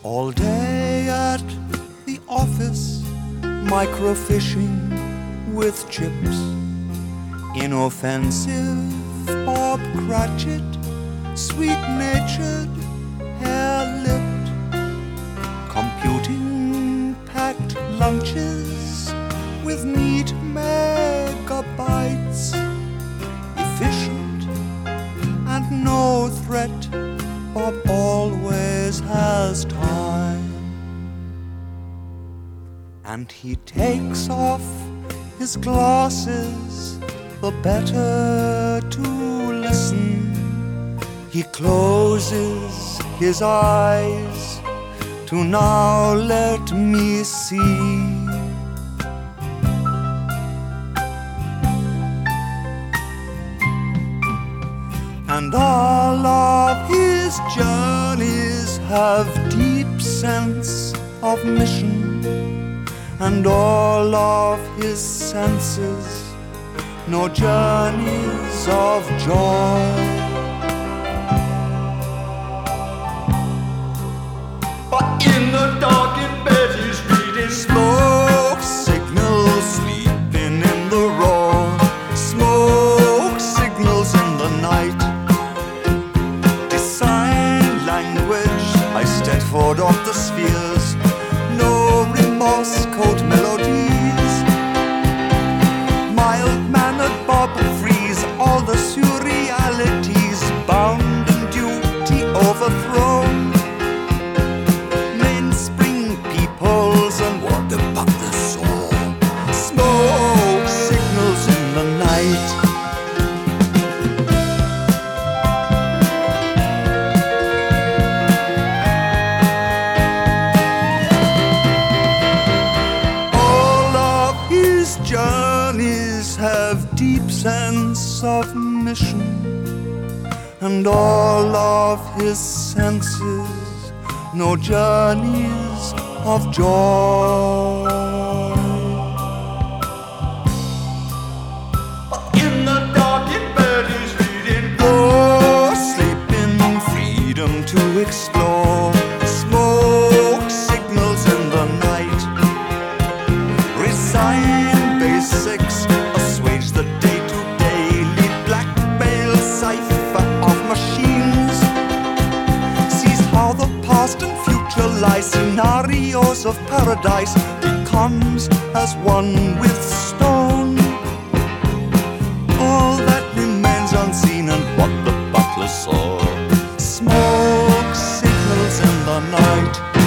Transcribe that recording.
All day at the office, microfishing with chips. Inoffensive Bob Cratchit, sweet-natured, hair-lipped, computing packed lunches with neat megabytes. Efficient and no threat, Bob always has time. And he takes off his glasses the better to listen. He closes his eyes to now let me see. And all of his journeys have deep sense of mission, and all of his senses know journeys of joy. But in the dark in bed he's reading smoke signals, sleeping in the raw. Smoke signals in the night. Design language, I Stedford of the spheres. No remorse, code melodies. Mild-mannered Bob frees all the surrealities. Bound in duty overthrown. Mainspring peoples and what the butler saw. Smoke signals in the night. Journeys have deep sense of mission, and all of his senses know journeys of joy. But in the dark in bed he's reading, oh, sleep in freedom to explore. Smoke signals in the night. Resign basics, assuage the day-to-day, lead blackmail cipher of machines. Sees how the past and future lie, scenarios of paradise, becomes as one with stone. All that remains unseen and what the butler saw. Smoke signals in the night.